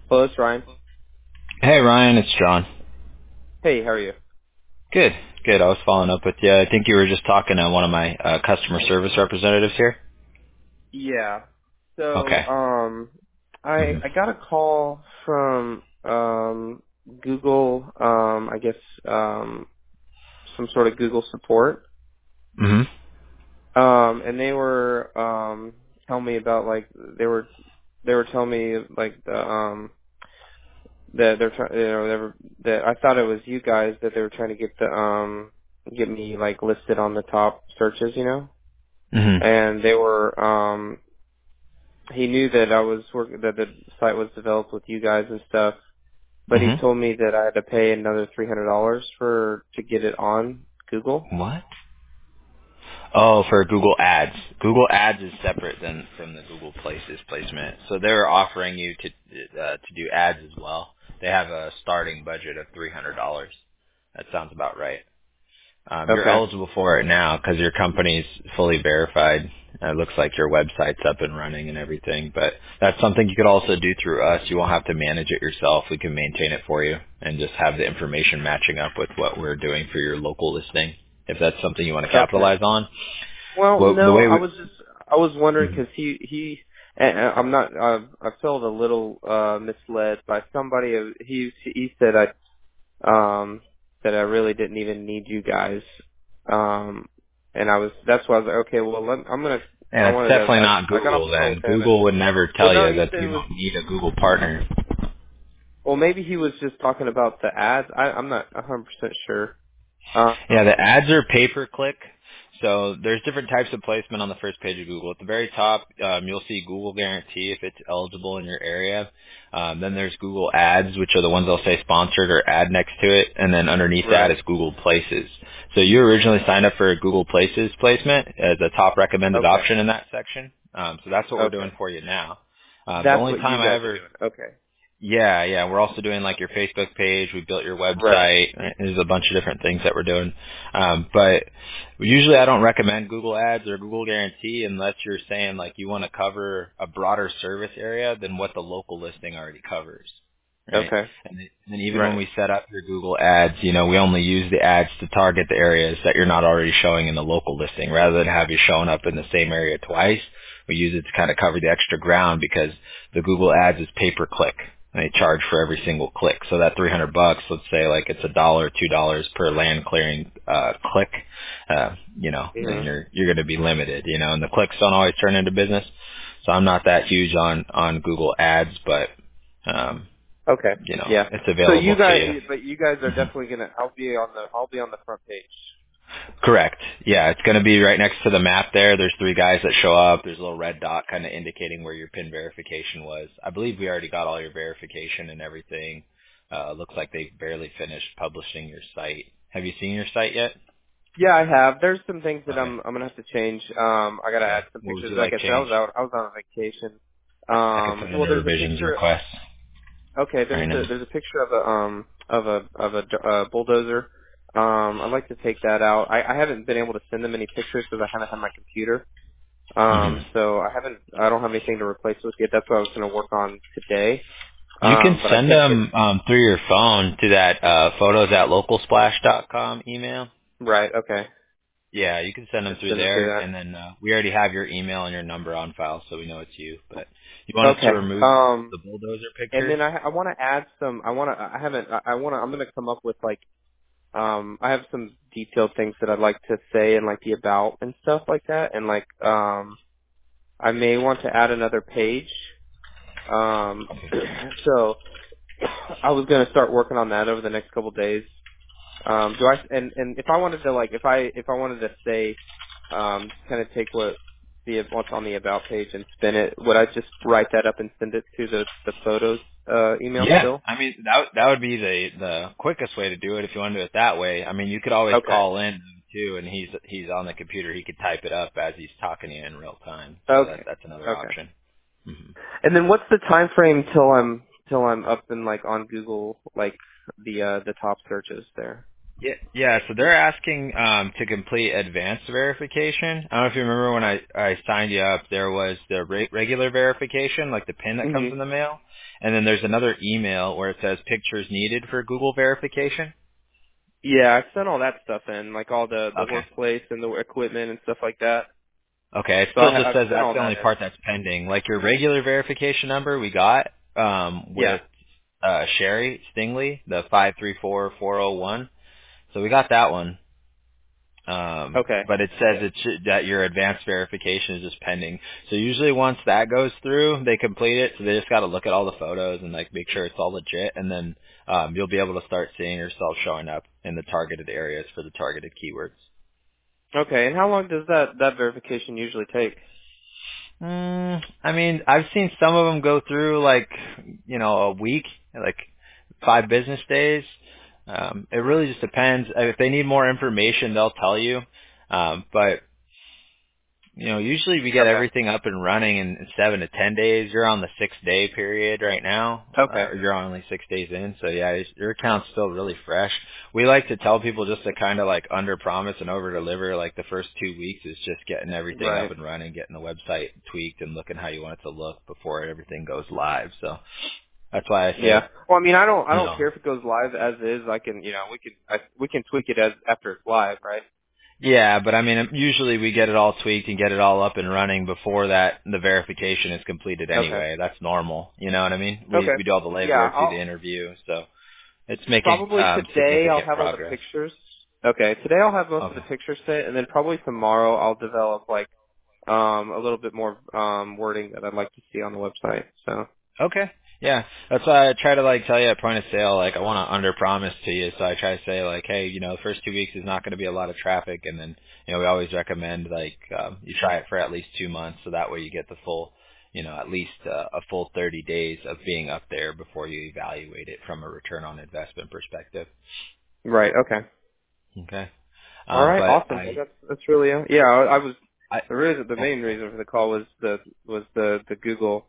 Hello, it's Ryan. Hey Ryan, it's John. Hey, how are you? Good, good. I was following up with you. I think you were just talking to one of my customer service representatives here. Yeah. So, Okay. I got a call from Google, I guess some sort of Google support. Mhm. And they were telling me about like they were telling me like that they're trying, that I thought it was you guys that they were trying to get me like listed on the top searches, Mhm. And they were he knew that I was working, that the site was developed with you guys and stuff, but he Mhm. told me that I had to pay another $300 to get it on Google. What? Oh, for Google Ads. Google Ads is separate than from the Google Places placement. So they're offering you to do ads as well. They have a starting budget of $300. That sounds about right. You're Okay. eligible for it now because your company's fully verified. It looks like your website's up and running and everything, but that's something you could also do through us. You won't have to manage it yourself. We can maintain it for you and just have the information matching up with what we're doing for your local listing. If that's something you want to Okay. capitalize on. Well, Well, the no, way we, I was wondering Mhm. because I'm not, I felt a little, misled by somebody. He said that I really didn't even need you guys. And that's why I was like, okay, well, I Yeah, it's wanted to, definitely not I got off Google the phone with then. him. Google would never Well, tell no, you he that said it you was. don't need a Google partner. Well, maybe he was just talking about the ads. I'm not 100% sure. Yeah, the Um, ads are pay per click. So there's different types of placement on the first page of Google. At the very top, you'll see Google Guarantee if it's eligible in your area. Then there's Google Ads, which are the ones they'll say sponsored or ad next to it. And then underneath that right. is Google Places. So you originally signed up for a Google Places placement as a top recommended Okay. option in that section. So that's what we're Okay. doing for you now. The That's only what you time I guys are ever doing. Okay. yeah, yeah. We're also doing like your Facebook page. We built your Right. website. There's a bunch of different things that we're doing. But usually I don't recommend Google Ads or Google Guarantee unless you're saying like you want to cover a broader service area than what the local listing already covers. Right. Okay. And then even when Right. we set up your Google Ads, we only use the ads to target the areas that you're not already showing in the local listing. Rather than have you showing up in the same area twice, we use it to kind of cover the extra ground because the Google Ads is pay per click. They charge for every single click. So that $300, let's say like it's $1, $2 per land clearing click, then Mhm. you're going to be limited, and the clicks don't always turn into business. So I'm not that huge on Google Ads, but um, Okay. Yeah. it's So you available to guys, you. but you guys are Mhm. definitely gonna. I'll be on the front page. Correct. Yeah, it's going to be right next to the map there. There's three guys that show up. There's a little red dot kind of indicating where your PIN verification was. I believe we already got all your verification and everything. Looks like they barely finished publishing your site. Have you seen your site yet? Yeah, I have. There's some things that Okay. I'm gonna have to change. I gotta Okay. add some What would pictures. you Like like I said, changed? I was on vacation. I could send in Well, a there's a revisions picture. request Okay, right now. there's a picture of a bulldozer. I'd like to take that out. I haven't been able to send them any pictures because I haven't had my computer. hmm So I don't have anything to replace those yet. That's what I was gonna work on today. You can But I send can't get them through your phone to that photos@localsplash.com email. right. Okay, Yeah, you can send them just through send it to there, that. and then we already have your email and your number on file, so we know it's you. But you want us to Okay. remove the bulldozer And picture? then I want to add some. I haven't. I want to. I'm gonna come up with like. I have some detailed things that I'd like to say and like the about and stuff like that, and like I may want to add another page. So I was gonna start working on that over the next couple days. Do I and if I wanted to like if I wanted to say kind of take what's on the about page and spin it, would I just write that up and send it to the photos email Yeah, still? I mean that would be the quickest way to do it if you want to do it that way. I mean, you could always Okay. call in too, and he's on the computer. He could type it up as he's talking to you in real time. So Okay. that's another Okay. option. hmm And then what's the time frame till I'm up and like on Google like the top searches there? Yeah, so they're asking to complete advanced verification. I don't know if you remember when I signed you up, there was the regular verification, like the PIN that comes Hmm. in the mail, and then there's another email where it says pictures needed for Google verification. Yeah, I sent all that stuff in, like all the Okay. workplace and the equipment and stuff like that. Okay, it So still just I've says sent that's all the only that part in. that's pending. Like your regular verification number we got Yeah. with Sherry Stingley, the 534-401. So we got that one. Okay. But it says that your advanced verification is just pending. So usually once that goes through, they complete it. So they just got to look at all the photos and like make sure it's all legit, and then you'll be able to start seeing yourself showing up in the targeted areas for the targeted keywords. Okay. And how long does that verification usually take? I mean, I've seen some of them go through like, a week, like 5 business days. It really just depends. If they need more information, they'll tell you. But usually we get Okay. everything up and running in 7 to 10 days. You're on the 6-day period right now. Okay. Or you're only 6 days in. So yeah, your account's still really fresh. We like to tell people just to kind of like under promise and over deliver. Like the first 2 weeks is just getting everything up Right. and running, getting the website tweaked and looking how you want it to look before everything goes live. So that's why I say, Yeah. Well, I mean, I don't no. care if it goes live as is. I can, we can tweak it as after it's live, right? Yeah, but I mean, usually we get it all tweaked and get it all up and running before that the verification is completed Okay. anyway. That's normal. You know what I mean? We Okay. we do all the Yeah. legwork, do the I'll interview, so it's making probably today. I'll significant have all the progress. pictures. Okay. Today I'll have most of the Okay. pictures sent, and then probably tomorrow I'll develop like a little bit more wording that I'd like to see on the website. So. Okay. Yeah. That's why I try to like tell you at point of sale, like I want to under promise to you. So I try to say like, hey, the first 2 weeks is not going to be a lot of traffic. And then, we always recommend like, you try it for at least 2 months. So that way you get the full, at least a full 30 days of being up there before you evaluate it from a return on investment perspective. Right. Okay. Okay. All right. But Awesome. Well, that's really yeah. I was I, the oh, main reason for the call was the Google.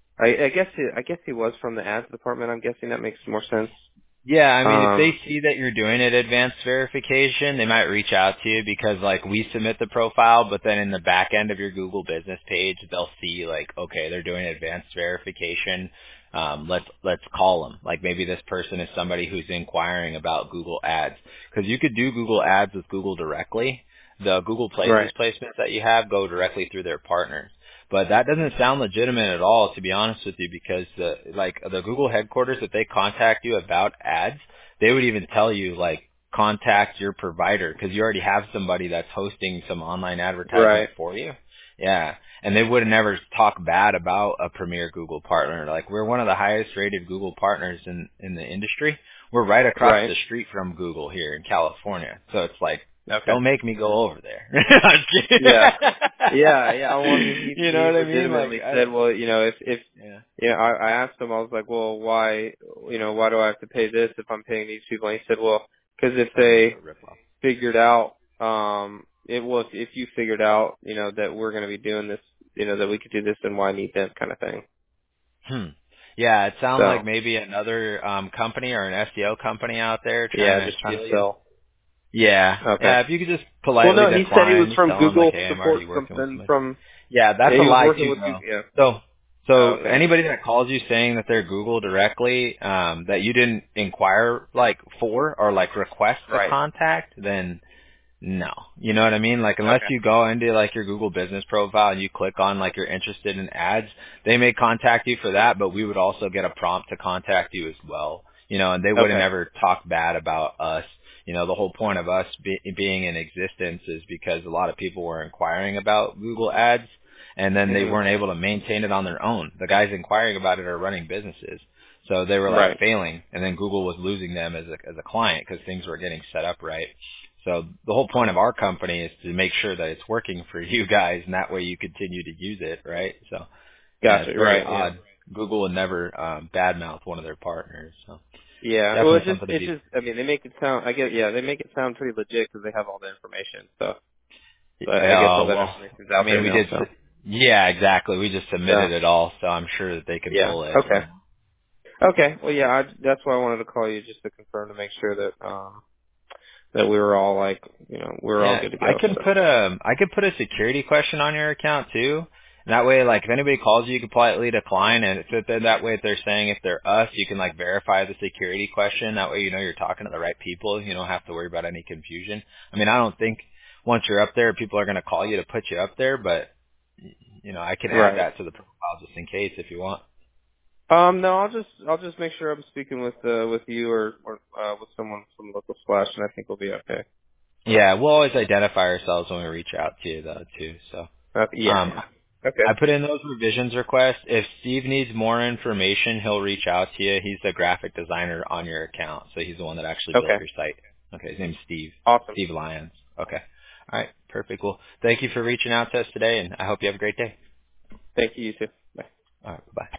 I guess he was from the ads department. I'm guessing that makes more sense. yeah, I mean, if they Um. see that you're doing it advanced verification, they might reach out to you because like we submit the profile, but then in the back end of your Google business page, they'll see like, okay, they're doing advanced verification. Let's call them. Like maybe this person is somebody who's inquiring about Google ads because you could do Google ads with Google directly. The Google Places Right. placements that you have go directly through their partners. But that doesn't sound legitimate at all, to be honest with you, because the Google headquarters, if they contact you about ads, they would even tell you like contact your provider because you already have somebody that's hosting some online advertisement Right. for you. Yeah, and they would never talk bad about a premier Google partner. Like we're one of the highest rated Google partners in the industry. We're right across Right. the street from Google here in California, so it's like Okay. don't make me go over there. I'm just kidding. Yeah. Yeah. Yeah. Well, I mean, You he know what I mean? Like, legitimately said, well, if yeah. I asked him, I was like, well, why, why do I have to pay this if I'm paying these people? And he said, well, because if Oh, they what a ripoff. figured out, it was if you figured out, that we're going to be doing this, that we could do this, then why need them, kind of thing. Hmm. Yeah, it sounds So like maybe another company or an SEO company out there yeah, trying to just trying to steal you. sell. Yeah. Okay. Yeah, if you could just Well, politely no, he said he was decline, just from tell them like, Google hey, I'm support already working with something somebody. from. Yeah, Yeah, that's a he was lie working too with though. Google. Yeah. So Oh, okay. anybody that calls you saying that they're Google directly, that you didn't inquire like for or like request a Right. contact, then no. You know what I mean? Like unless Okay. you go into like your Google business profile and you click on like you're interested in ads, they may contact you for that, but we would also get a prompt to contact you as well. And they wouldn't Okay. ever talk bad about us. The whole point of us being in existence is because a lot of people were inquiring about Google ads and then they Mhm. weren't able to maintain it on their own. The guys inquiring about it are running businesses. So they were like Right. failing and then Google was losing them as a client because things were getting set up right. So the whole point of our company is to make sure that it's working for you guys, and that way you continue to use it, right? So yeah, Gotcha. it's very Right. Yeah. odd. Google would never badmouth one of their partners. So Yeah. Well, definitely something to it be. just, I mean, they make it sound. I get. Yeah, they make it sound pretty legit because they have all the information. So I guess all that Well, information's I out mean, there we now. did. So. Yeah, exactly. We just So. submitted it all, so I'm sure that they can Yeah. pull it. So. Okay. Okay. Well, yeah. That's why I wanted to call you just to confirm to make sure that that we were all like, you know, we were all Yeah, good to go. So I could put a security question on your account too. And that way, like, if anybody calls you, you can politely decline, and then that way, if they're saying if they're us, you can like verify the security question. That way, you know you're talking to the right people. You don't have to worry about any confusion. I mean, I don't think once you're up there, people are going to call you to put you up there, but you know, I can add right. that to the profile just in case if you want. No, I'll just make sure I'm speaking with you or with someone from local splash, and I think we'll be okay. Yeah, we'll always identify ourselves when we reach out to you though too. So, Yeah, um, yeah. Okay. I put in those revisions requests. If Steve needs more information, he'll reach out to you. He's the graphic designer on your account, so he's the one that actually built Okay. your site. Okay, his name's Steve. Awesome. Steve Lyons. Okay. All right, perfect. Well, thank you for reaching out to us today, and I hope you have a great day. Thank you. You too. Bye. All right, bye.